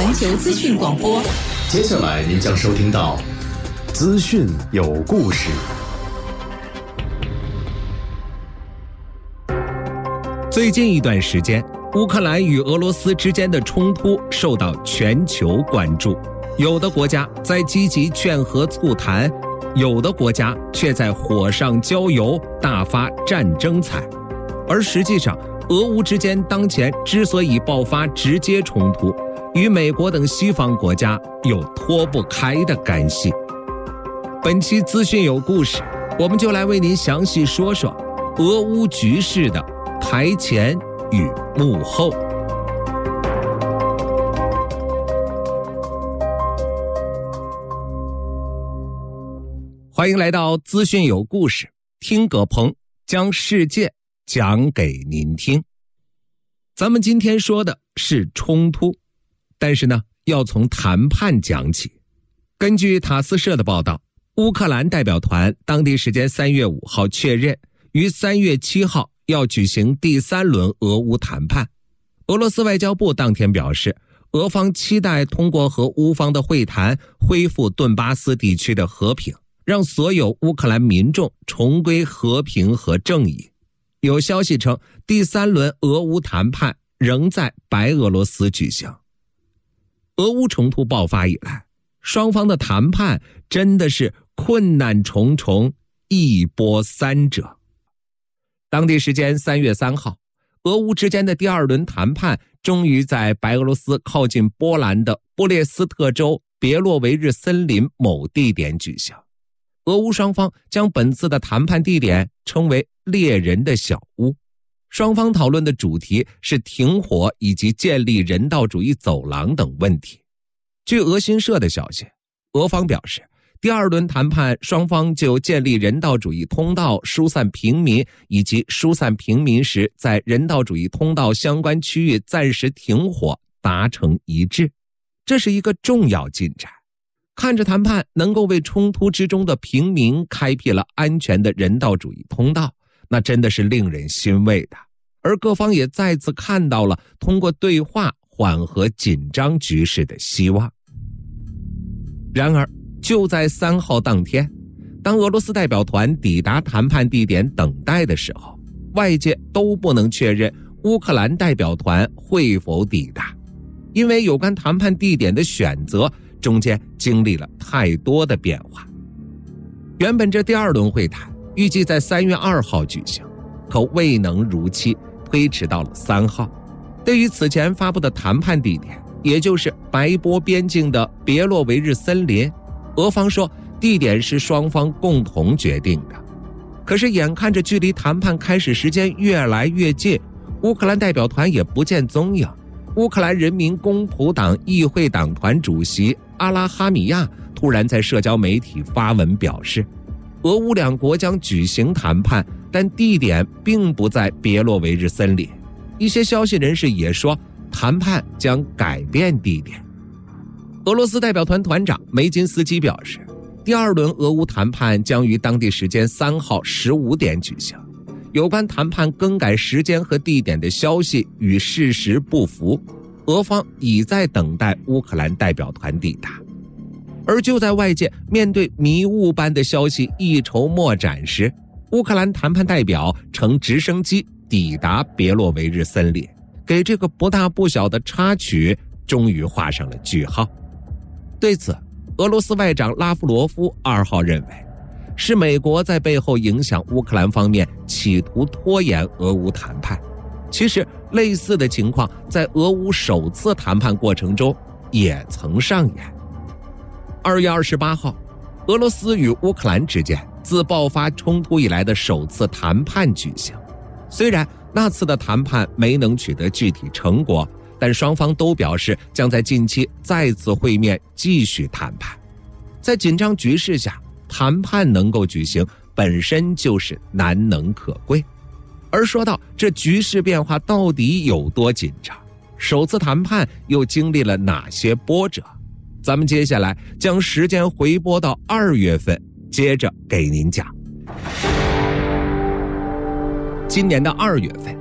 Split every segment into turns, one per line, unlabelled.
环球资讯广播。
接下来您将收听到资讯有故事。
最近一段时间，乌克兰与俄罗斯之间的冲突受到全球关注，有的国家在积极劝和促谈，有的国家却在火上浇油，大发战争财。而实际上，俄乌之间当前之所以爆发直接冲突，与美国等西方国家有脱不开的干系。本期资讯有故事，我们就来为您详细说说俄乌局势的台前与幕后。欢迎来到资讯有故事，听葛鹏将世界讲给您听。咱们今天说的是冲突，但是呢，要从谈判讲起。根据塔斯社的报道，乌克兰代表团当地时间3月5号确认，于3月7号要举行第3轮俄乌谈判。俄罗斯外交部当天表示，俄方期待通过和乌方的会谈恢复顿巴斯地区的和平，让所有乌克兰民众重归和平和正义。有消息称，第3轮俄乌谈判仍在白俄罗斯举行。俄乌冲突爆发以来，双方的谈判真的是困难重重，一波三折。当地时间3月3号，俄乌之间的第2轮谈判终于在白俄罗斯靠近波兰的布列斯特州别洛维日森林某地点举行。俄乌双方将本次的谈判地点称为猎人的小屋。双方讨论的主题是停火以及建立人道主义走廊等问题。据俄新社的消息，俄方表示，第2轮谈判双方就建立人道主义通道、疏散平民以及疏散平民时在人道主义通道相关区域暂时停火达成一致，这是一个重要进展。看着谈判能够为冲突之中的平民开辟了安全的人道主义通道，那真的是令人欣慰的。而各方也再次看到了通过对话缓和紧张局势的希望。然而，就在3号当天，当俄罗斯代表团抵达谈判地点等待的时候，外界都不能确认乌克兰代表团会否抵达，因为有关谈判地点的选择中间经历了太多的变化。原本这第2轮会谈预计在3月2号举行，可未能如期，推迟到了3号。对于此前发布的谈判地点，也就是白波边境的别洛维日森林，俄方说地点是双方共同决定的。可是眼看着距离谈判开始时间越来越近，乌克兰代表团也不见踪影。乌克兰人民公仆党议会党团主席阿拉哈米亚突然在社交媒体发文表示，俄乌两国将举行谈判，但地点并不在别洛维日森林。一些消息人士也说，谈判将改变地点。俄罗斯代表团团长梅金斯基表示，第2轮俄乌谈判将于当地时间3号15点举行。有关谈判更改时间和地点的消息与事实不符，俄方已在等待乌克兰代表团抵达。而就在外界面对迷雾般的消息一筹莫展时，乌克兰谈判代表乘直升机抵达别洛维日森林，给这个不大不小的插曲终于画上了句号。对此，俄罗斯外长拉夫罗夫2号认为，是美国在背后影响乌克兰方面，企图拖延俄乌谈判。其实类似的情况在俄乌首次谈判过程中也曾上演。2月28号，俄罗斯与乌克兰之间自爆发冲突以来的首次谈判举行。虽然那次的谈判没能取得具体成果，但双方都表示将在近期再次会面继续谈判。在紧张局势下，谈判能够举行本身就是难能可贵。而说到这局势变化到底有多紧张，首次谈判又经历了哪些波折，咱们接下来将时间回拨到2月份，接着给您讲。今年的2月份，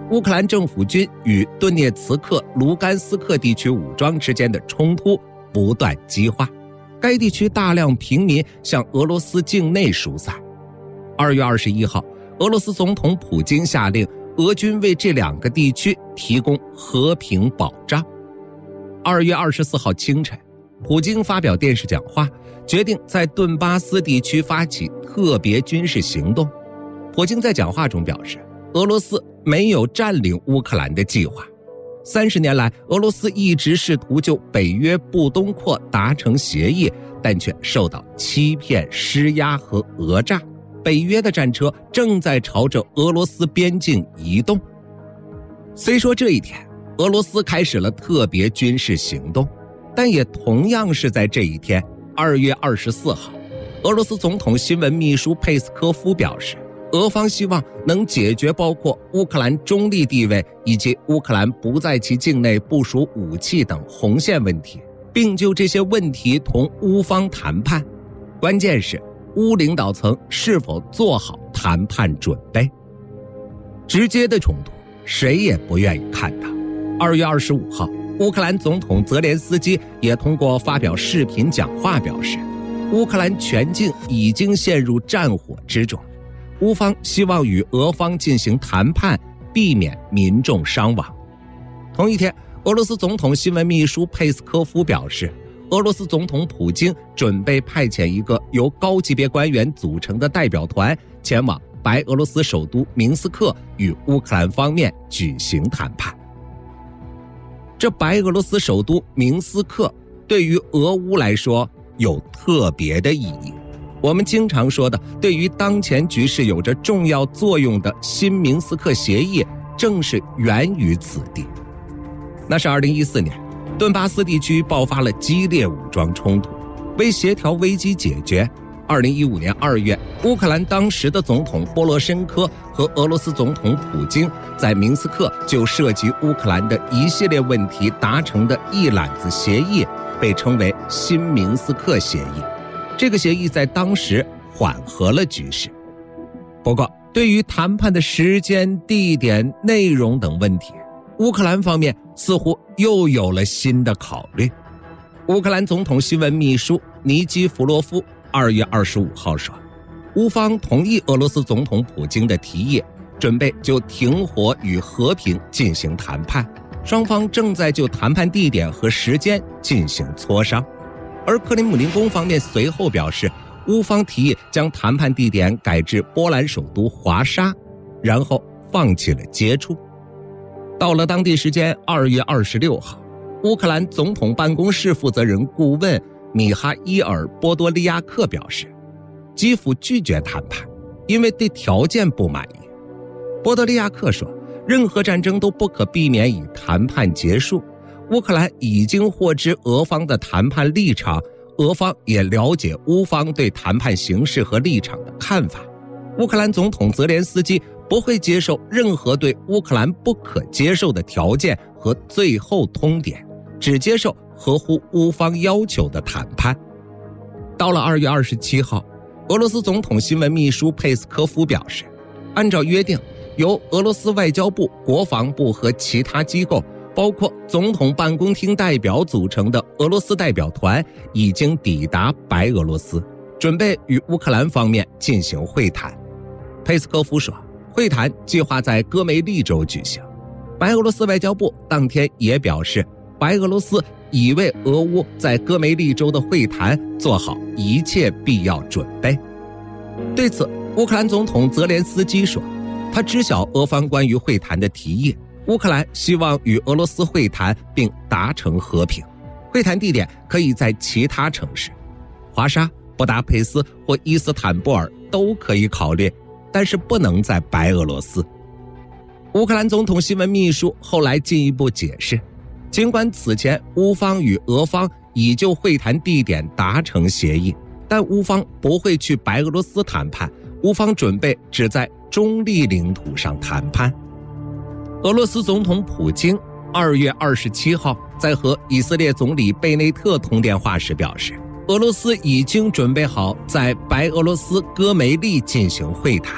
乌克兰政府军与顿涅茨克、卢甘斯克地区武装之间的冲突不断激化，该地区大量平民向俄罗斯境内疏散。2月21号，俄罗斯总统普京下令俄军为这2个地区提供和平保障。2月24号清晨，普京发表电视讲话，决定在顿巴斯地区发起特别军事行动。普京在讲话中表示，俄罗斯没有占领乌克兰的计划。30年来，俄罗斯一直试图就北约不东扩达成协议，但却受到欺骗、施压和讹诈。北约的战车正在朝着俄罗斯边境移动。虽说这一天，俄罗斯开始了特别军事行动，但也同样是在这一天，2月24号，俄罗斯总统新闻秘书佩斯科夫表示，俄方希望能解决包括乌克兰中立地位以及乌克兰不在其境内部署武器等红线问题，并就这些问题同乌方谈判。关键是乌领导层是否做好谈判准备。直接的冲突谁也不愿意看到。2月25号，乌克兰总统泽连斯基也通过发表视频讲话表示，乌克兰全境已经陷入战火之中，乌方希望与俄方进行谈判，避免民众伤亡。同一天，俄罗斯总统新闻秘书佩斯科夫表示，俄罗斯总统普京准备派遣一个由高级别官员组成的代表团前往白俄罗斯首都明斯克与乌克兰方面举行谈判。这白俄罗斯首都明斯克对于俄乌来说有特别的意义。我们经常说的对于当前局势有着重要作用的新明斯克协议，正是源于此地。那是2014年，顿巴斯地区爆发了激烈武装冲突，为协调危机解决，2015年2月，乌克兰当时的总统波罗申科和俄罗斯总统普京在明斯克就涉及乌克兰的一系列问题达成的一揽子协议，被称为新明斯克协议。这个协议在当时缓和了局势。不过，对于谈判的时间、地点、内容等问题，乌克兰方面似乎又有了新的考虑。乌克兰总统新闻秘书尼基弗罗夫2月25号说，乌方同意俄罗斯总统普京的提议，准备就停火与和平进行谈判，双方正在就谈判地点和时间进行磋商。而克里姆林宫方面随后表示，乌方提议将谈判地点改至波兰首都华沙，然后放弃了接触。到了当地时间2月26号，乌克兰总统办公室负责人顾问米哈伊尔·波多利亚克表示，基辅拒绝谈判，因为对条件不满意。波多利亚克说，任何战争都不可避免以谈判结束，乌克兰已经获知俄方的谈判立场，俄方也了解乌方对谈判形势和立场的看法。乌克兰总统泽连斯基不会接受任何对乌克兰不可接受的条件和最后通牒，只接受合乎乌方要求的谈判。到了2月27号，俄罗斯总统新闻秘书佩斯科夫表示，按照约定，由俄罗斯外交部、国防部和其他机构，包括总统办公厅代表组成的俄罗斯代表团已经抵达白俄罗斯，准备与乌克兰方面进行会谈。佩斯科夫说，会谈计划在戈梅利州举行。白俄罗斯外交部当天也表示，白俄罗斯已为俄乌在戈梅利州的会谈做好一切必要准备。对此，乌克兰总统泽连斯基说，他知晓俄方关于会谈的提议，乌克兰希望与俄罗斯会谈并达成和平，会谈地点可以在其他城市，华沙、布达佩斯或伊斯坦布尔都可以考虑，但是不能在白俄罗斯。乌克兰总统新闻秘书后来进一步解释，尽管此前乌方与俄方已就会谈地点达成协议，但乌方不会去白俄罗斯谈判，乌方准备只在中立领土上谈判。俄罗斯总统普京2月27号在和以色列总理贝内特通电话时表示，俄罗斯已经准备好在白俄罗斯戈梅利进行会谈。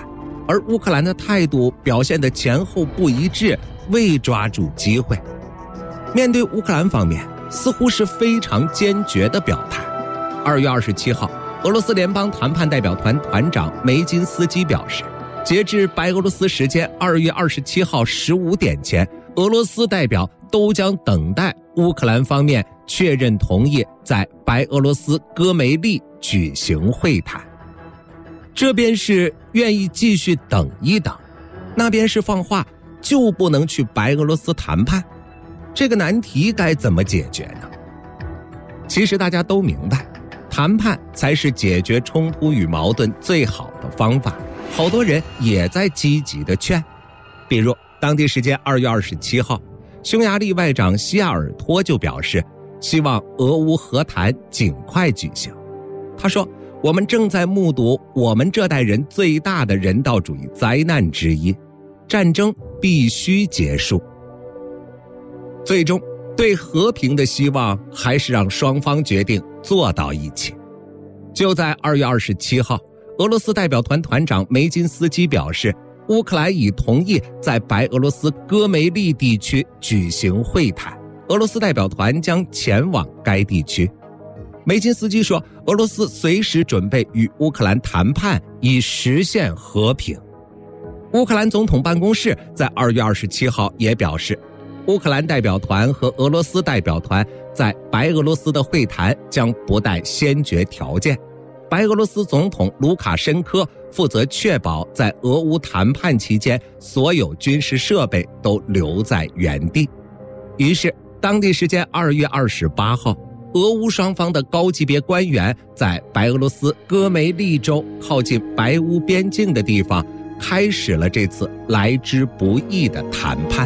而乌克兰的态度表现得前后不一致，未抓住机会。面对乌克兰方面似乎是非常坚决的表态。2月27号，俄罗斯联邦谈判代表团团长梅金斯基表示，截至白俄罗斯时间2月27号15点前，俄罗斯代表都将等待乌克兰方面确认同意在白俄罗斯戈梅利举行会谈。这边是愿意继续等一等，那边是放话就不能去白俄罗斯谈判，这个难题该怎么解决呢？其实大家都明白，谈判才是解决冲突与矛盾最好的方法，好多人也在积极的劝。比如当地时间2月27号，匈牙利外长西亚尔托就表示希望俄乌和谈尽快举行。他说，我们正在目睹我们这代人最大的人道主义灾难之一，战争必须结束。最终对和平的希望还是让双方决定坐到一起。就在2月27号，俄罗斯代表团团长梅金斯基表示，乌克兰已同意在白俄罗斯戈梅利地区举行会谈，俄罗斯代表团将前往该地区。梅金斯基说，俄罗斯随时准备与乌克兰谈判，以实现和平。乌克兰总统办公室在2月27号也表示，乌克兰代表团和俄罗斯代表团在白俄罗斯的会谈将不带先决条件，白俄罗斯总统卢卡申科负责确保在俄乌谈判期间所有军事设备都留在原地。于是当地时间2月28号，俄乌双方的高级别官员在白俄罗斯戈梅利州靠近白乌边境的地方开始了这次来之不易的谈判。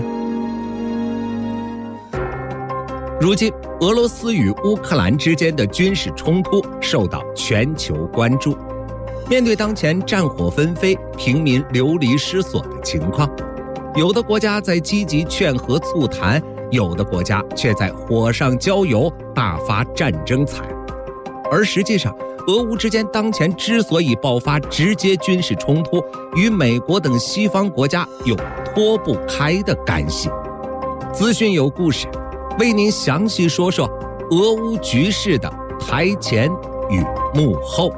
如今俄罗斯与乌克兰之间的军事冲突受到全球关注。面对当前战火纷飞、平民流离失所的情况，有的国家在积极劝和促谈，有的国家却在火上浇油，大发战争财。而实际上，俄乌之间当前之所以爆发直接军事冲突，与美国等西方国家有脱不开的干系。资讯有故事，为您详细说说俄乌局势的台前与幕后。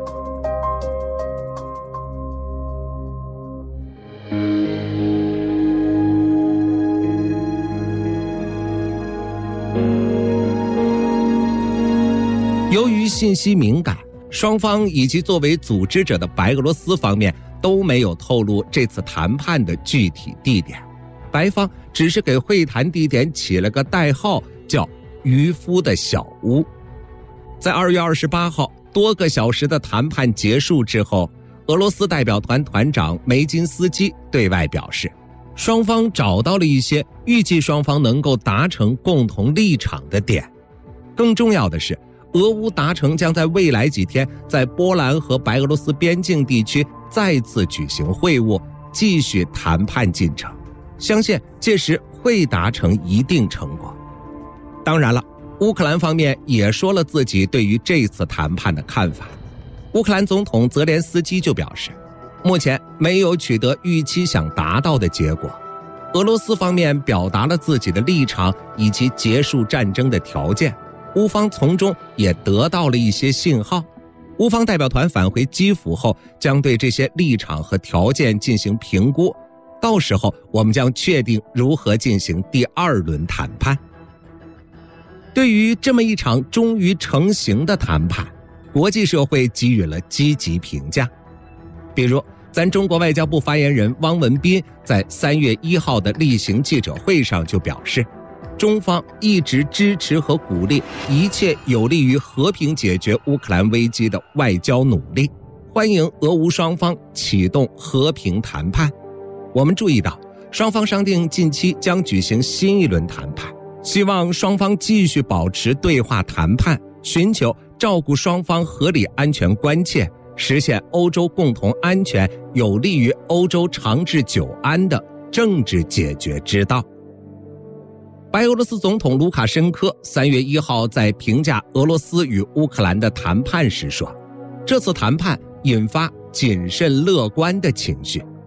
由于信息敏感，双方以及作为组织者的白俄罗斯方面都没有透露这次谈判的具体地点，白方只是给会谈地点起了个代号，叫渔夫的小屋。在2月28号多个小时的谈判结束之后，俄罗斯代表团团长梅金斯基对外表示，双方找到了一些预计双方能够达成共同立场的点。更重要的是，俄乌达成将在未来几天在波兰和白俄罗斯边境地区再次举行会晤，继续谈判进程，相信届时会达成一定成果。当然了，乌克兰方面也说了自己对于这次谈判的看法。乌克兰总统泽连斯基就表示，目前没有取得预期想达到的结果，俄罗斯方面表达了自己的立场以及结束战争的条件，乌方从中也得到了一些信号。乌方代表团返回基辅后，将对这些立场和条件进行评估，到时候我们将确定如何进行第2轮谈判。对于这么一场终于成型的谈判，国际社会给予了积极评价。比如咱中国外交部发言人汪文斌在3月1号的例行记者会上就表示，中方一直支持和鼓励一切有利于和平解决乌克兰危机的外交努力，欢迎俄乌双方启动和平谈判。我们注意到，双方商定近期将举行新一轮谈判，希望双方继续保持对话谈判，寻求照顾双方合理安全关切，实现欧洲共同安全，有利于欧洲长治久安的政治解决之道。白俄罗斯总统卢卡申科3月1号在评价俄罗斯与乌克兰的谈判时说，这次谈判引发谨慎乐观的情绪，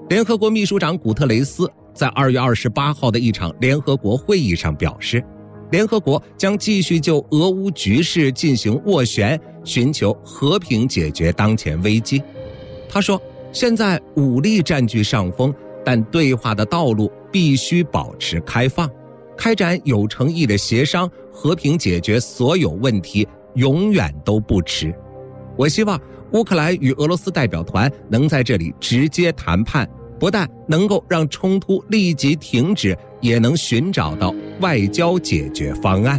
联合国秘书长古特雷斯在2月28号的一场联合国会议上表示，联合国将继续就俄乌局势进行斡旋，寻求和平解决当前危机。他说，现在武力占据上风，但对话的道路必须保持开放，开展有诚意的协商，和平解决所有问题永远都不迟。我希望乌克兰与俄罗斯代表团能在这里直接谈判，不但能够让冲突立即停止，也能寻找到外交解决方案。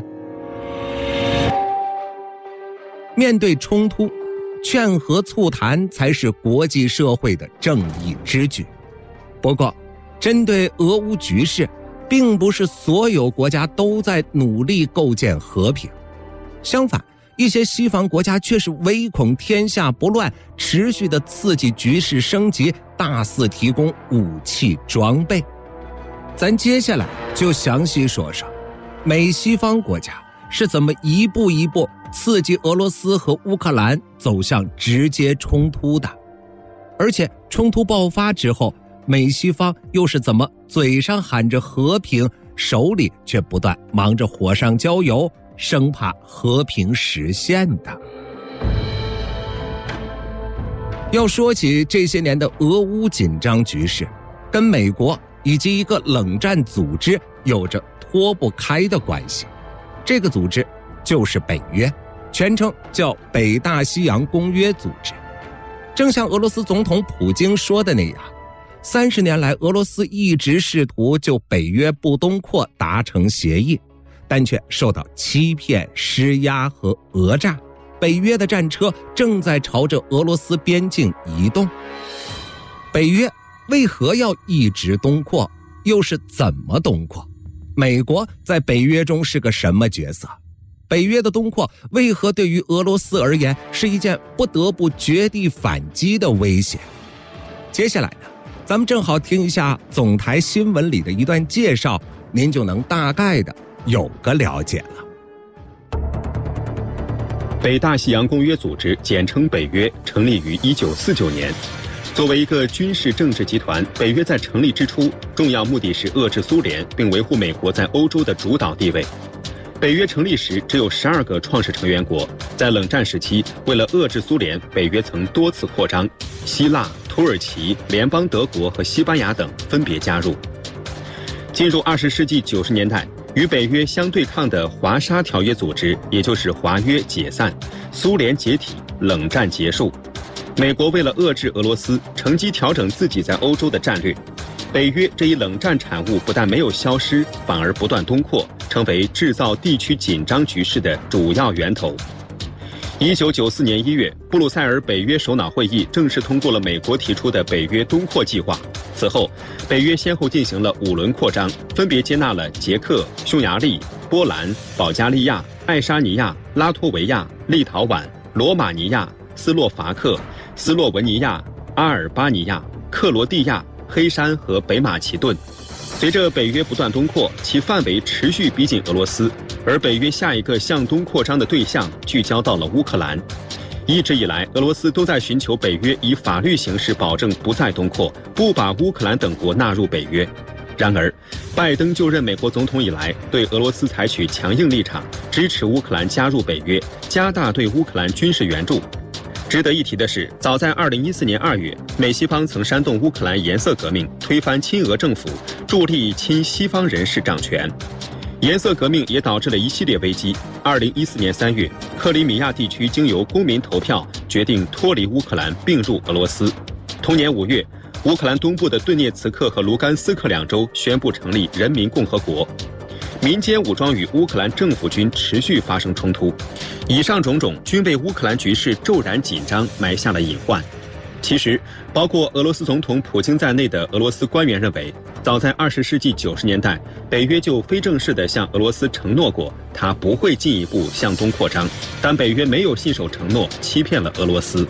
面对冲突，劝和促谈才是国际社会的正义之举。不过，针对俄乌局势，并不是所有国家都在努力构建和平。相反，一些西方国家却是唯恐天下不乱，持续的刺激局势升级，大肆提供武器装备。咱接下来就详细说说美西方国家是怎么一步一步刺激俄罗斯和乌克兰走向直接冲突的，而且冲突爆发之后，美西方又是怎么嘴上喊着和平，手里却不断忙着火上浇油，生怕和平实现的。要说起这些年的俄乌紧张局势，跟美国以及一个冷战组织有着脱不开的关系。这个组织就是北约，全称叫北大西洋公约组织。正像俄罗斯总统普京说的那样，30年来俄罗斯一直试图就北约不东扩达成协议，但却受到欺骗、施压和讹诈。北约的战车正在朝着俄罗斯边境移动。北约为何要一直东扩，又是怎么东扩？美国在北约中是个什么角色？北约的东扩为何对于俄罗斯而言是一件不得不绝地反击的威胁？接下来呢，咱们正好听一下总台新闻里的一段介绍，您就能大概的有个了解了。
北大西洋公约组织简称北约，成立于1949年。作为一个军事政治集团，北约在成立之初，重要目的是遏制苏联，并维护美国在欧洲的主导地位。北约成立时只有12个创始成员国，在冷战时期，为了遏制苏联，北约曾多次扩张，希腊、土耳其、联邦德国和西班牙等分别加入。进入20世纪90年代，与北约相对抗的华沙条约组织，也就是华约解散，苏联解体，冷战结束。美国为了遏制俄罗斯，乘机调整自己在欧洲的战略。北约这一冷战产物不但没有消失，反而不断东扩，成为制造地区紧张局势的主要源头。1994年1月，布鲁塞尔北约首脑会议正式通过了美国提出的北约东扩计划。此后，北约先后进行了5轮扩张，分别接纳了捷克、匈牙利、波兰、保加利亚、爱沙尼亚、拉脱维亚、立陶宛、罗马尼亚、斯洛伐克、斯洛文尼亚、阿尔巴尼亚、克罗地亚、黑山和北马其顿。随着北约不断东扩，其范围持续逼近俄罗斯，而北约下一个向东扩张的对象聚焦到了乌克兰。一直以来，俄罗斯都在寻求北约以法律形式保证不再东扩，不把乌克兰等国纳入北约。然而，拜登就任美国总统以来，对俄罗斯采取强硬立场，支持乌克兰加入北约，加大对乌克兰军事援助。值得一提的是，早在2014年2月，美西方曾煽动乌克兰颜色革命，推翻亲俄政府，助力亲西方人士掌权。颜色革命也导致了一系列危机。2014年3月，克里米亚地区经由公民投票决定脱离乌克兰，并入俄罗斯。同年5月，乌克兰东部的顿涅茨克和卢甘斯克2州宣布成立人民共和国。民间武装与乌克兰政府军持续发生冲突，以上种种均为乌克兰局势骤然紧张埋下了隐患。其实，包括俄罗斯总统普京在内的俄罗斯官员认为，早在20世纪90年代，北约就非正式地向俄罗斯承诺过，它不会进一步向东扩张，但北约没有信守承诺，欺骗了俄罗斯。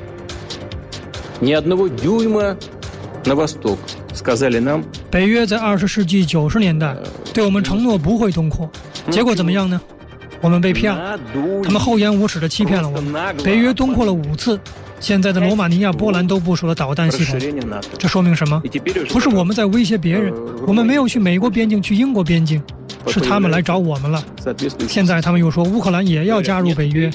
北约在20世纪90年代对我们承诺不会东扩，结果怎么样呢？我们被骗了，他们厚颜无耻地欺骗了我们。北约东扩了5次， 现在的罗马尼亚、波兰都部署了导弹系统，这说明什么？不是我们在威胁别人，我们没有去美国边境，去英国边境，是他们来找我们了。现在他们又说乌克兰也要加入北约。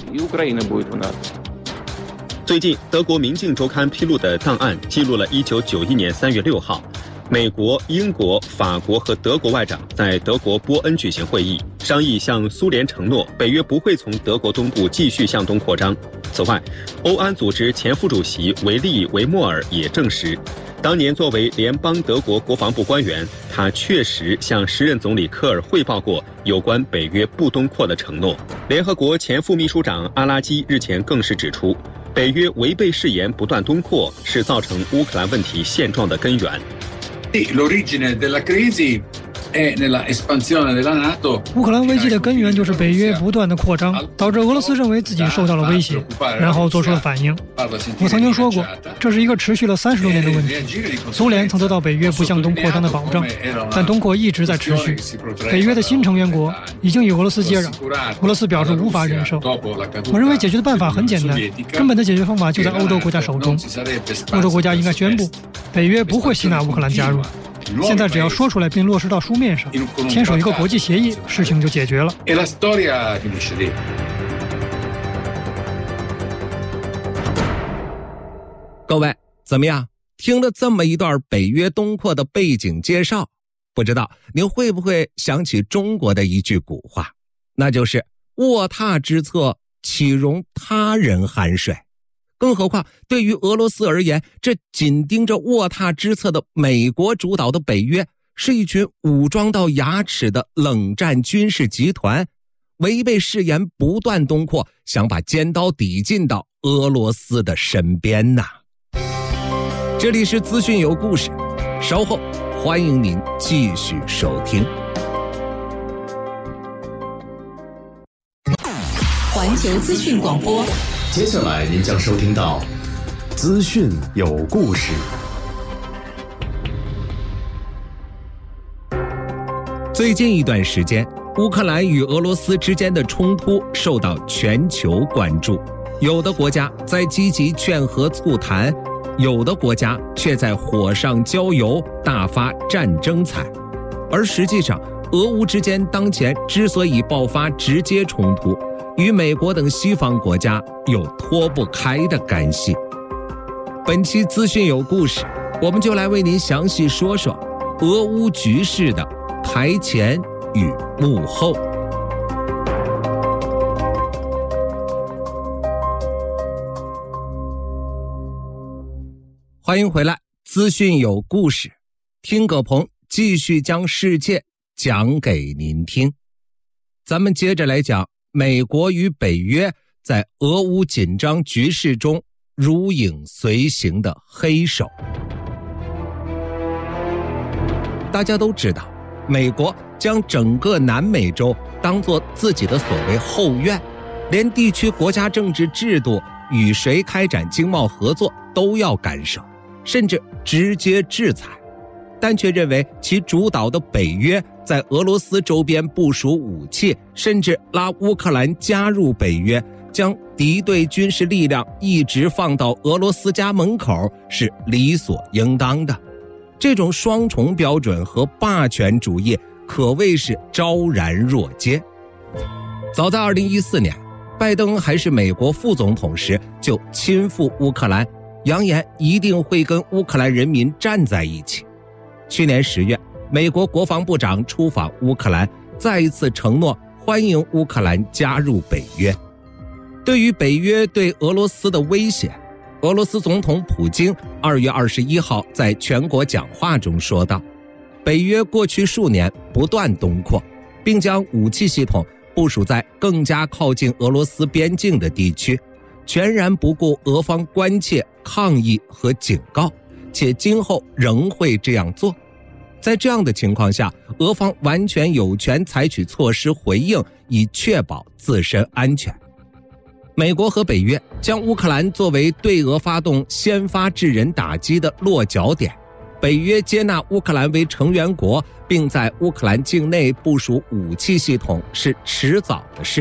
最近，德国《明镜周刊》披露的档案记录了1991年3月6号，美国、英国、法国和德国外长在德国波恩举行会议，商议向苏联承诺北约不会从德国东部继续向东扩张。此外，欧安组织前副主席维利·维莫尔也证实，当年作为联邦德国国防部官员，他确实向时任总理科尔汇报过有关北约不东扩的承诺。联合国前副秘书长阿拉基日前更是指出，北约违背誓言不断东扩是造成乌克兰问题现状的根源。
乌克兰危机的根源就是北约不断的扩张，导致俄罗斯认为自己受到了威胁，然后做出了反应。我曾经说过，这是一个持续了30多年的问题。苏联曾得到北约不向东扩张的保证，但东扩一直在持续。北约的新成员国已经与俄罗斯接壤，俄罗斯表示无法忍受。我认为解决的办法很简单，根本的解决方法就在欧洲国家手中。欧洲国家应该宣布，北约不会吸纳乌克兰加入。现在只要说出来并落实到书面上，签署一个国际协议，事情就解决了。
各位怎么样？听了这么一段北约东扩的背景介绍，不知道您会不会想起中国的一句古话，那就是卧榻之侧岂容他人酣睡。更何况对于俄罗斯而言，这紧盯着卧榻之侧的美国主导的北约是一群武装到牙齿的冷战军事集团，违背誓言不断东扩，想把尖刀抵进到俄罗斯的身边呐。这里是资讯有故事，稍后欢迎您继续收听。
环球资讯广播，
接下来您将收听到资讯有故事。
最近一段时间，乌克兰与俄罗斯之间的冲突受到全球关注，有的国家在积极劝和促谈，有的国家却在火上浇油，大发战争财。而实际上，俄乌之间当前之所以爆发直接冲突，与美国等西方国家有脱不开的干系。本期资讯有故事，我们就来为您详细说说俄乌局势的台前与幕后。欢迎回来，资讯有故事，听葛鹏继续将世界讲给您听。咱们接着来讲美国与北约在俄乌紧张局势中如影随形的黑手。大家都知道，美国将整个南美洲当作自己的所谓后院，连地区国家政治制度与谁开展经贸合作都要干涉，甚至直接制裁，但却认为其主导的北约在俄罗斯周边部署武器，甚至拉乌克兰加入北约，将敌对军事力量一直放到俄罗斯家门口是理所应当的。这种双重标准和霸权主义可谓是昭然若揭。早在2014年，拜登还是美国副总统时就亲赴乌克兰，扬言一定会跟乌克兰人民站在一起。去年10月，美国国防部长出访乌克兰，再一次承诺欢迎乌克兰加入北约。对于北约对俄罗斯的威胁，俄罗斯总统普京2月21号在全国讲话中说道，北约过去数年不断东扩，并将武器系统部署在更加靠近俄罗斯边境的地区，全然不顾俄方关切、抗议和警告，且今后仍会这样做。在这样的情况下，俄方完全有权采取措施回应，以确保自身安全。美国和北约将乌克兰作为对俄发动先发制人打击的落脚点，北约接纳乌克兰为成员国，并在乌克兰境内部署武器系统是迟早的事。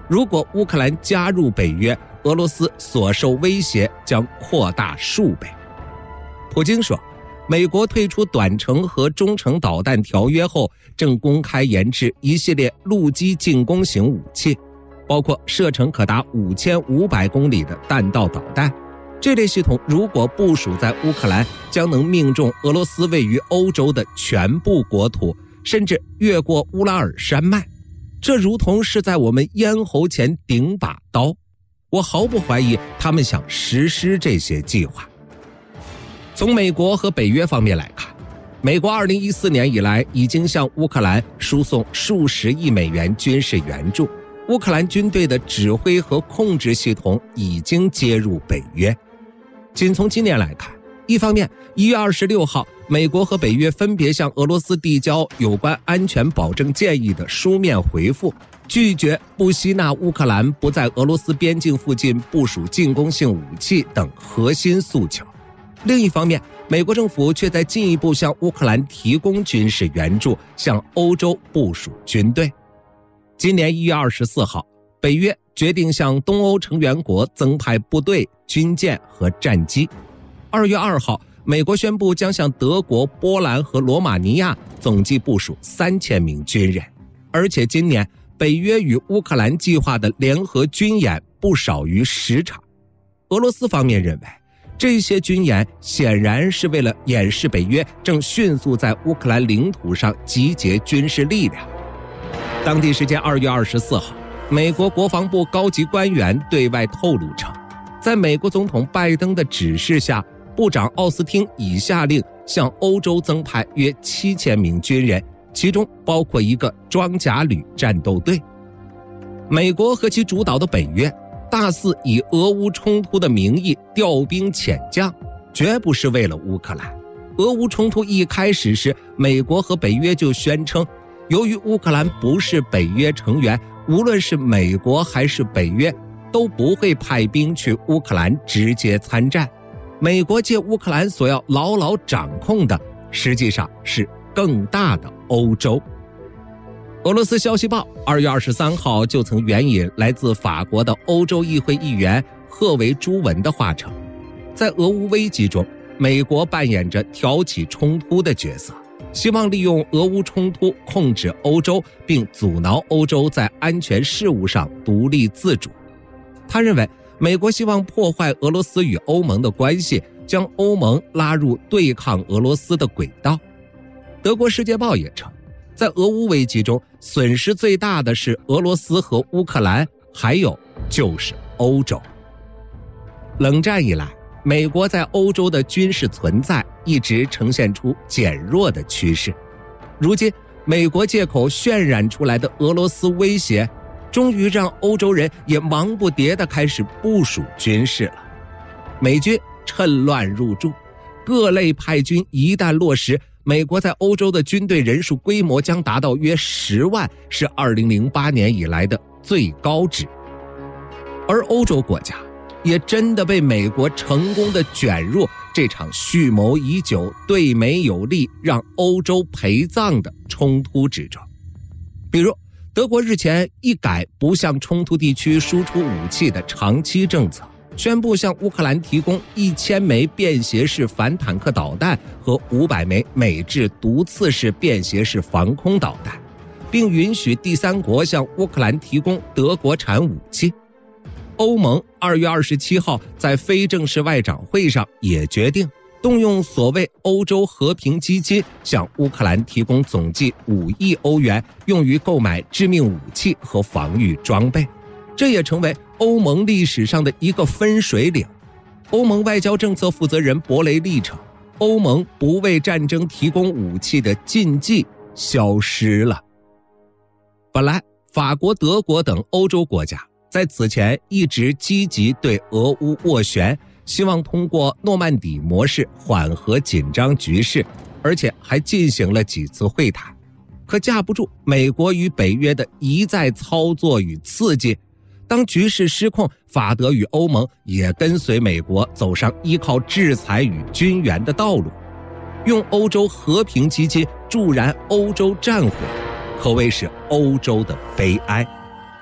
如果乌克兰加入北约，俄罗斯所受威胁将扩大数倍。普京说，美国退出短程和中程导弹条约后，正公开研制一系列陆基进攻型武器，包括射程可达5500公里的弹道导弹。这类系统如果部署在乌克兰，将能命中俄罗斯位于欧洲的全部国土，甚至越过乌拉尔山脉。这如同是在我们咽喉前顶把刀。我毫不怀疑他们想实施这些计划。从美国和北约方面来看，美国2014年以来已经向乌克兰输送数十亿美元军事援助，乌克兰军队的指挥和控制系统已经接入北约。仅从今年来看，一方面1月26号，美国和北约分别向俄罗斯递交有关安全保证建议的书面回复，拒绝不吸纳乌克兰不在俄罗斯边境附近部署进攻性武器等核心诉求。另一方面，美国政府却在进一步向乌克兰提供军事援助，向欧洲部署军队。今年1月24号，北约决定向东欧成员国增派部队、军舰和战机。2月2号，美国宣布将向德国、波兰和罗马尼亚总计部署3000名军人。而且今年北约与乌克兰计划的联合军演不少于10场。俄罗斯方面认为，这些军演显然是为了掩饰北约正迅速在乌克兰领土上集结军事力量。当地时间2月24号，美国国防部高级官员对外透露称，在美国总统拜登的指示下，部长奥斯汀已下令向欧洲增派约7000名军人，其中包括一个装甲旅战斗队。美国和其主导的北约大肆以俄乌冲突的名义调兵遣将，绝不是为了乌克兰。俄乌冲突一开始时，美国和北约就宣称，由于乌克兰不是北约成员，无论是美国还是北约都不会派兵去乌克兰直接参战。美国借乌克兰所要牢牢掌控的，实际上是更大的欧洲。俄罗斯消息报2月23号就曾援引来自法国的欧洲议会议员赫维朱文的话称，在俄乌危机中，美国扮演着挑起冲突的角色，希望利用俄乌冲突控制欧洲，并阻挠欧洲在安全事务上独立自主。他认为，美国希望破坏俄罗斯与欧盟的关系，将欧盟拉入对抗俄罗斯的轨道。德国《世界报》也称，在俄乌危机中，损失最大的是俄罗斯和乌克兰，还有就是欧洲。冷战以来，美国在欧洲的军事存在一直呈现出减弱的趋势。如今，美国借口渲染出来的俄罗斯威胁，终于让欧洲人也忙不迭地开始部署军事了。美军趁乱入驻，各类派军一旦落实，美国在欧洲的军队人数规模将达到约10万，是2008年以来的最高值。而欧洲国家也真的被美国成功地卷入这场蓄谋已久、对美有利、让欧洲陪葬的冲突之中。比如，德国日前一改不向冲突地区输出武器的长期政策，宣布向乌克兰提供1000枚便携式反坦克导弹和500枚美制毒刺式便携式防空导弹，并允许第三国向乌克兰提供德国产武器。欧盟2月27号在非正式外长会上也决定动用所谓欧洲和平基金，向乌克兰提供总计5亿欧元，用于购买致命武器和防御装备。这也成为欧盟历史上的一个分水岭。欧盟外交政策负责人博雷利称，欧盟不为战争提供武器的禁忌消失了。本来，法国、德国等欧洲国家在此前一直积极对俄乌斡旋，希望通过诺曼底模式缓和紧张局势，而且还进行了几次会谈。可架不住美国与北约的一再操作与刺激，当局势失控，法德与欧盟也跟随美国走上依靠制裁与军援的道路，用欧洲和平基金助燃欧洲战火，可谓是欧洲的悲哀。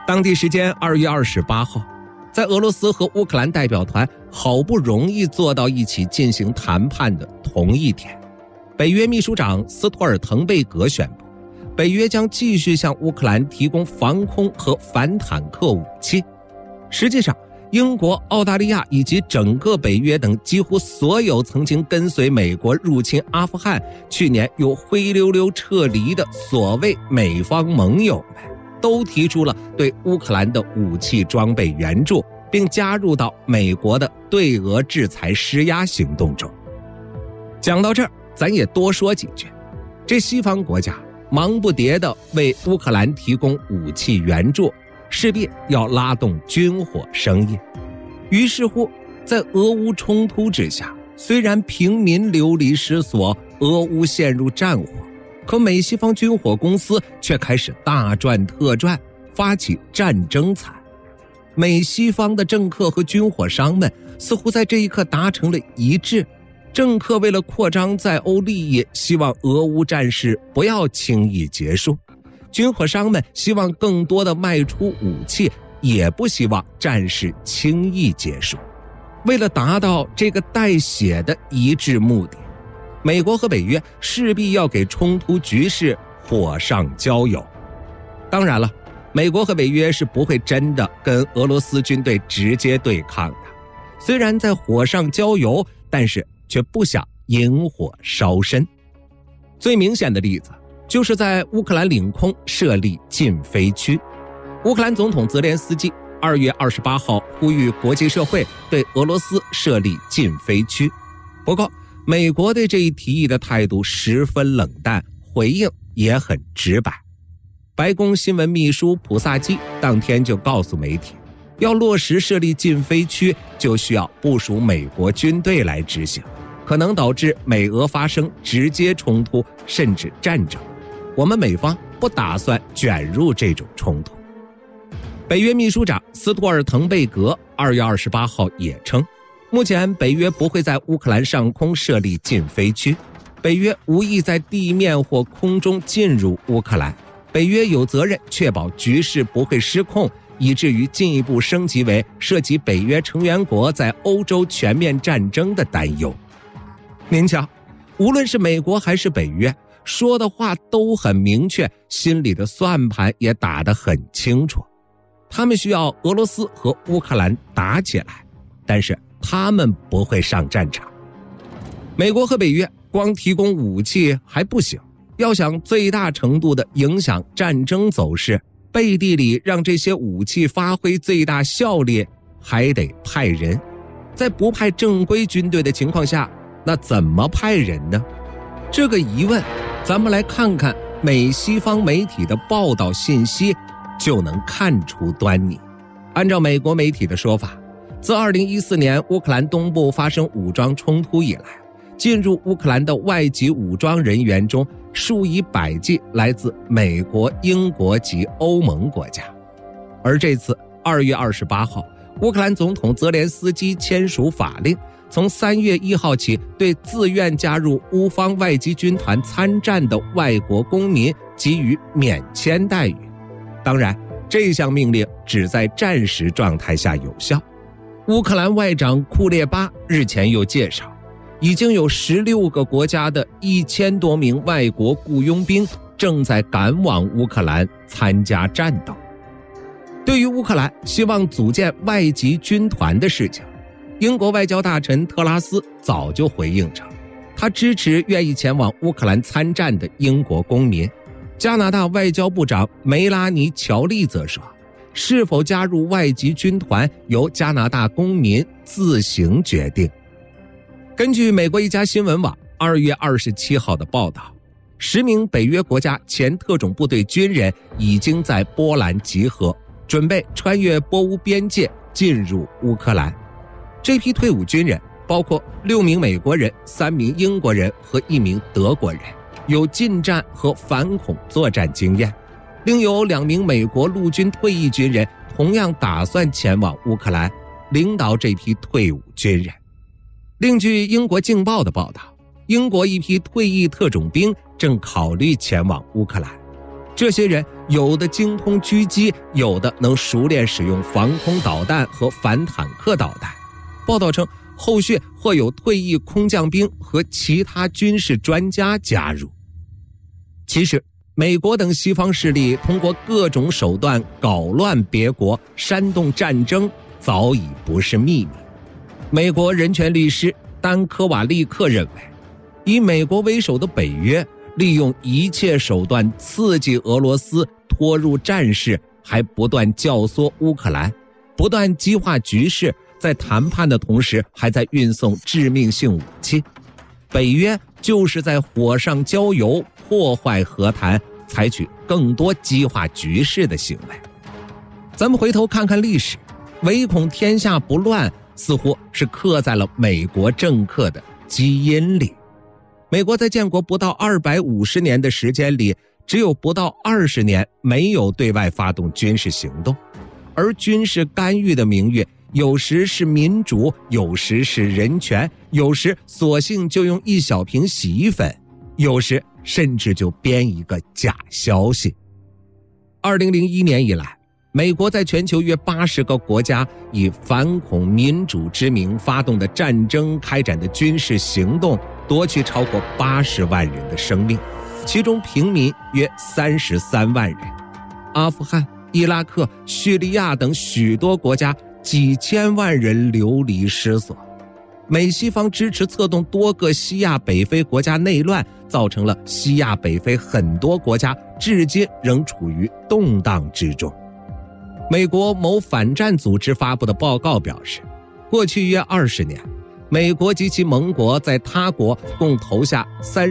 当地时间2月28号，在俄罗斯和乌克兰代表团好不容易坐到一起进行谈判的同一天，北约秘书长斯托尔滕贝格宣布，北约将继续向乌克兰提供防空和反坦克武器。实际上，英国、澳大利亚以及整个北约等几乎所有曾经跟随美国入侵阿富汗，去年又灰溜溜撤离的所谓美方盟友们，都提出了对乌克兰的武器装备援助，并加入到美国的对俄制裁施压行动中。讲到这儿，咱也多说几句。这西方国家忙不迭地为乌克兰提供武器援助，势必要拉动军火生意。于是乎，在俄乌冲突之下，虽然平民流离失所，俄乌陷入战火，可美西方军火公司却开始大赚特赚，发起战争财。美西方的政客和军火商们似乎在这一刻达成了一致，政客为了扩张在欧利益，希望俄乌战事不要轻易结束，军火商们希望更多的卖出武器，也不希望战事轻易结束。为了达到这个带血的一致目的，美国和北约势必要给冲突局势火上浇油。当然了，美国和北约是不会真的跟俄罗斯军队直接对抗的，虽然在火上浇油，但是却不想引火烧身。最明显的例子就是在乌克兰领空设立禁飞区。乌克兰总统泽连斯基2月28号呼吁国际社会对俄罗斯设立禁飞区。不过，美国对这一提议的态度十分冷淡，回应也很直白。白宫新闻秘书普萨基当天就告诉媒体，要落实设立禁飞区，就需要部署美国军队来执行，可能导致美俄发生直接冲突甚至战争。我们美方不打算卷入这种冲突。北约秘书长斯托尔滕贝格2月28号也称，目前北约不会在乌克兰上空设立禁飞区，北约无意在地面或空中进入乌克兰，北约有责任确保局势不会失控，以至于进一步升级为涉及北约成员国在欧洲全面战争的担忧。您瞧，无论是美国还是北约，说的话都很明确，心里的算盘也打得很清楚。他们需要俄罗斯和乌克兰打起来，但是他们不会上战场。美国和北约光提供武器还不行，要想最大程度地影响战争走势，背地里让这些武器发挥最大效力，还得派人。在不派正规军队的情况下，那怎么派人呢？这个疑问，咱们来看看美西方媒体的报道信息，就能看出端倪。按照美国媒体的说法，自2014年乌克兰东部发生武装冲突以来，进入乌克兰的外籍武装人员中，数以百计来自美国、英国及欧盟国家。而这次2月28号，乌克兰总统泽连斯基签署法令，从3月1号起，对自愿加入乌方外籍军团参战的外国公民给予免签待遇。当然，这项命令只在战时状态下有效。乌克兰外长库列巴日前又介绍，已经有16个国家的1000多名外国雇佣兵正在赶往乌克兰参加战斗。对于乌克兰希望组建外籍军团的事情，英国外交大臣特拉斯早就回应称，他支持愿意前往乌克兰参战的英国公民。加拿大外交部长梅拉尼·乔利则说，是否加入外籍军团由加拿大公民自行决定。根据美国一家新闻网2月27号的报道，10名北约国家前特种部队军人已经在波兰集合，准备穿越波乌边界进入乌克兰。这批退伍军人包括6名美国人、3名英国人和1名德国人，有近战和反恐作战经验。另有2名美国陆军退役军人同样打算前往乌克兰，领导这批退伍军人。另据英国《镜报》的报道，英国一批退役特种兵正考虑前往乌克兰。 这些人有的精通狙击，有的能熟练使用防空导弹和反坦克导弹。报道称，后续或有退役空降兵和其他军事专家加入。其实，美国等西方势力通过各种手段搞乱别国、煽动战争，早已不是秘密。美国人权律师丹科瓦利克认为，以美国为首的北约利用一切手段刺激俄罗斯拖入战事，还不断教唆乌克兰，不断激化局势，在谈判的同时还在运送致命性武器。北约就是在火上浇油，破坏和谈，采取更多激化局势的行为。咱们回头看看历史，唯恐天下不乱似乎是刻在了美国政客的基因里。美国在建国不到250年的时间里，只有不到20年没有对外发动军事行动，而军事干预的名誉有时是民主，有时是人权，有时索性就用一小瓶洗衣粉，有时甚至就编一个假消息。2001年以来，美国在全球约80个国家以反恐民主之名发动的战争，开展的军事行动，夺去超过80万人的生命，其中平民约33万人。阿富汗、伊拉克、叙利亚等许多国家几千万人流离失所。美西方支持策动多个西亚北非国家内乱，造成了西亚北非很多国家至今仍处于动荡之中。美国某反战组织发布的报告表示，过去约20年，美国及其盟国在他国共投下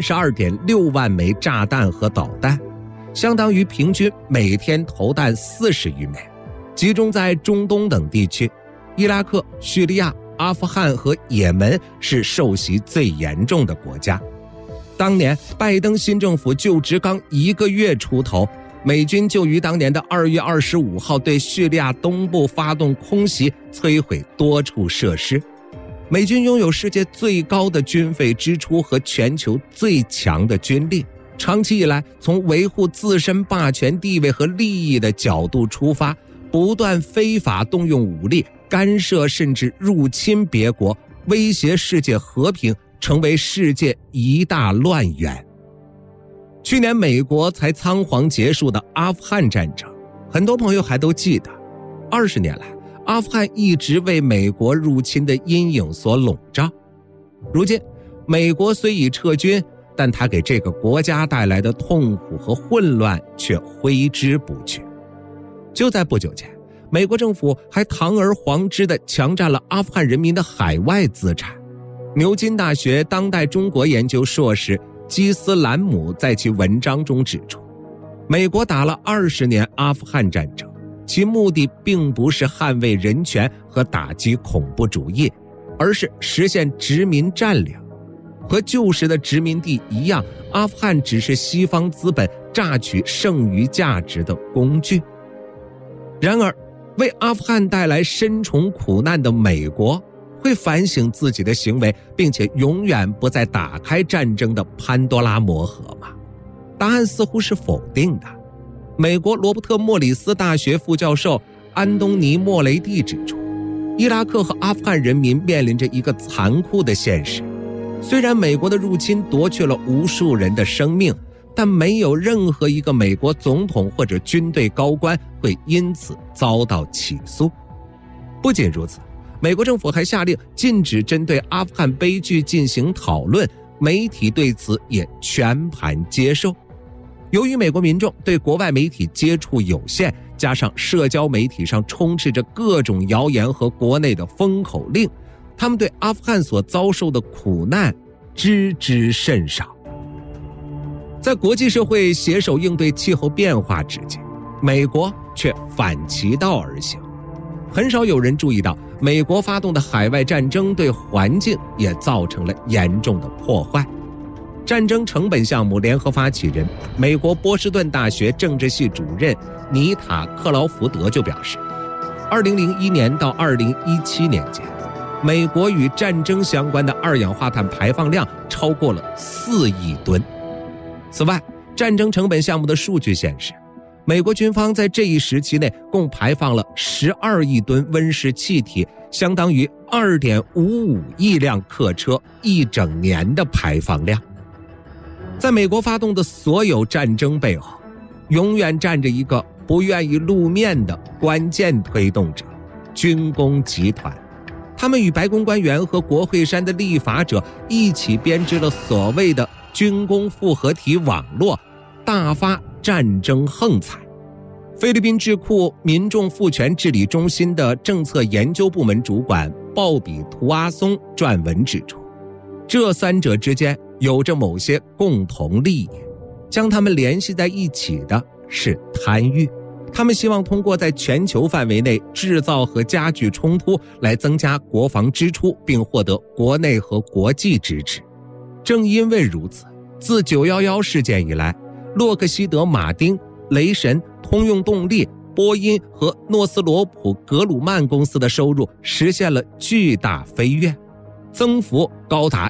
32.6 万枚炸弹和导弹，相当于平均每天投弹40余枚，集中在中东等地区。伊拉克、叙利亚、阿富汗和也门是受袭最严重的国家。当年拜登新政府就职刚1个月出头，美军就于当年的2月25号对叙利亚东部发动空袭，摧毁多处设施。美军拥有世界最高的军费支出和全球最强的军力，长期以来从维护自身霸权地位和利益的角度出发，不断非法动用武力，干涉甚至入侵别国，威胁世界和平，成为世界一大乱源。去年美国才仓皇结束的阿富汗战争，很多朋友还都记得，20年来阿富汗一直为美国入侵的阴影所笼罩。如今美国虽已撤军，但它给这个国家带来的痛苦和混乱却挥之不去。就在不久前，美国政府还堂而皇之地强占了阿富汗人民的海外资产。牛津大学当代中国研究硕士基斯兰姆在其文章中指出，美国打了20年阿富汗战争，其目的并不是捍卫人权和打击恐怖主义，而是实现殖民占领。和旧时的殖民地一样，阿富汗只是西方资本榨取剩余价值的工具。然而，为阿富汗带来深重苦难的美国会反省自己的行为，并且永远不再打开战争的潘多拉魔盒吗？答案似乎是否定的。美国罗伯特莫里斯大学副教授安东尼莫雷蒂指出，伊拉克和阿富汗人民面临着一个残酷的现实，虽然美国的入侵夺去了无数人的生命，但没有任何一个美国总统或者军队高官会因此遭到起诉。不仅如此，美国政府还下令禁止针对阿富汗悲剧进行讨论，媒体对此也全盘接受。由于美国民众对国外媒体接触有限，加上社交媒体上充斥着各种谣言和国内的封口令，他们对阿富汗所遭受的苦难知之甚少。在国际社会携手应对气候变化之际，美国却反其道而行。很少有人注意到，美国发动的海外战争对环境也造成了严重的破坏。战争成本项目联合发起人、美国波士顿大学政治系主任尼塔·克劳福德就表示，2001年到2017年间，美国与战争相关的二氧化碳排放量超过了4亿吨。此外， 战争成本项目的数据显示，美国军方在这一时期内共排放了12亿吨温室气体，相当于 2.55 亿辆客车一整年的排放量。在美国发动的所有战争背后，永远站着一个不愿意露面的关键推动者——军工集团。他们与白宫官员和国会山的立法者一起编织了所谓的军工复合体网络，大发战争横财。菲律宾智库民众赋权治理中心的政策研究部门主管鲍比图阿松撰文指出，这三者之间有着某些共同利益，将他们联系在一起的是贪欲。他们希望通过在全球范围内制造和加剧冲突来增加国防支出，并获得国内和国际支持。正因为如此，自911事件以来，洛克希德马丁、雷神、通用动力、波音和诺斯罗普格鲁曼公司的收入实现了巨大飞跃，增幅高达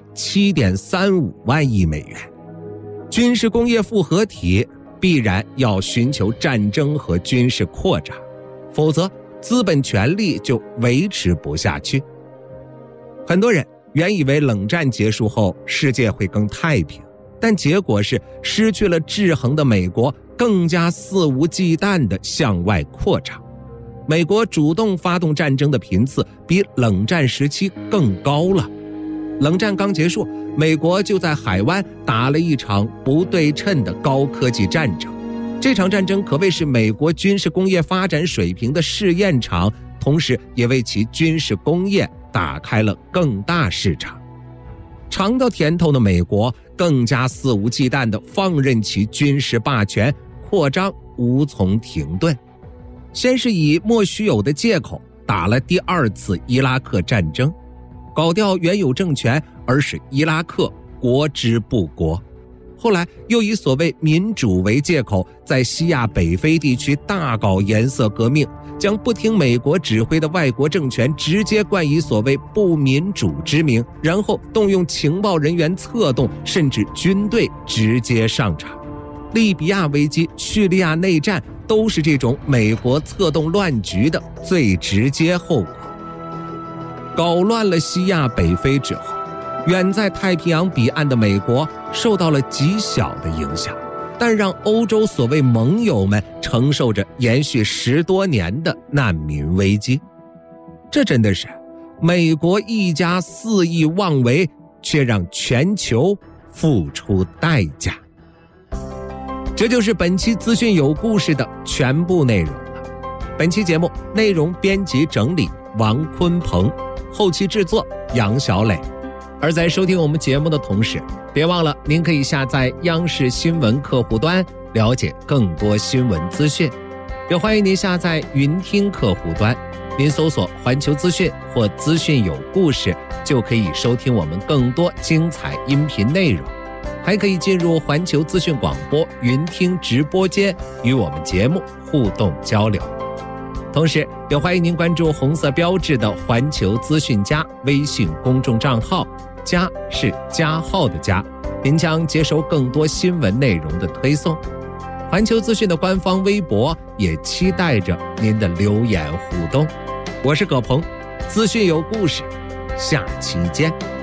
7.35 万亿美元。军事工业复合体必然要寻求战争和军事扩张，否则资本权力就维持不下去。很多人原以为冷战结束后世界会更太平，但结果是失去了制衡的美国更加肆无忌惮地向外扩张。美国主动发动战争的频次比冷战时期更高了。冷战刚结束，美国就在海湾打了一场不对称的高科技战争。这场战争可谓是美国军事工业发展水平的试验场，同时也为其军事工业打开了更大市场。尝到甜头的美国更加肆无忌惮地放任其军事霸权扩张，无从停顿。先是以莫须有的借口打了第2次伊拉克战争，搞掉原有政权，而使伊拉克国之不国。后来又以所谓民主为借口，在西亚北非地区大搞颜色革命，将不听美国指挥的外国政权直接冠以所谓不民主之名，然后动用情报人员策动，甚至军队直接上场。利比亚危机、叙利亚内战都是这种美国策动乱局的最直接后果。搞乱了西亚北非之后，远在太平洋彼岸的美国受到了极小的影响，但让欧洲所谓盟友们承受着延续10多年的难民危机。这真的是美国一家肆意妄为，却让全球付出代价。这就是本期资讯有故事的全部内容了。本期节目内容编辑整理王坤鹏，后期制作杨小磊。而在收听我们节目的同时，别忘了您可以下载央视新闻客户端，了解更多新闻资讯。也欢迎您下载云听客户端，您搜索环球资讯或资讯有故事，就可以收听我们更多精彩音频内容。还可以进入环球资讯广播云听直播间，与我们节目互动交流。同时也欢迎您关注红色标志的环球资讯加微信公众账号，加是加号的加，您将接收更多新闻内容的推送。环球资讯的官方微博也期待着您的留言互动。我是葛鹏，资讯有故事，下期见。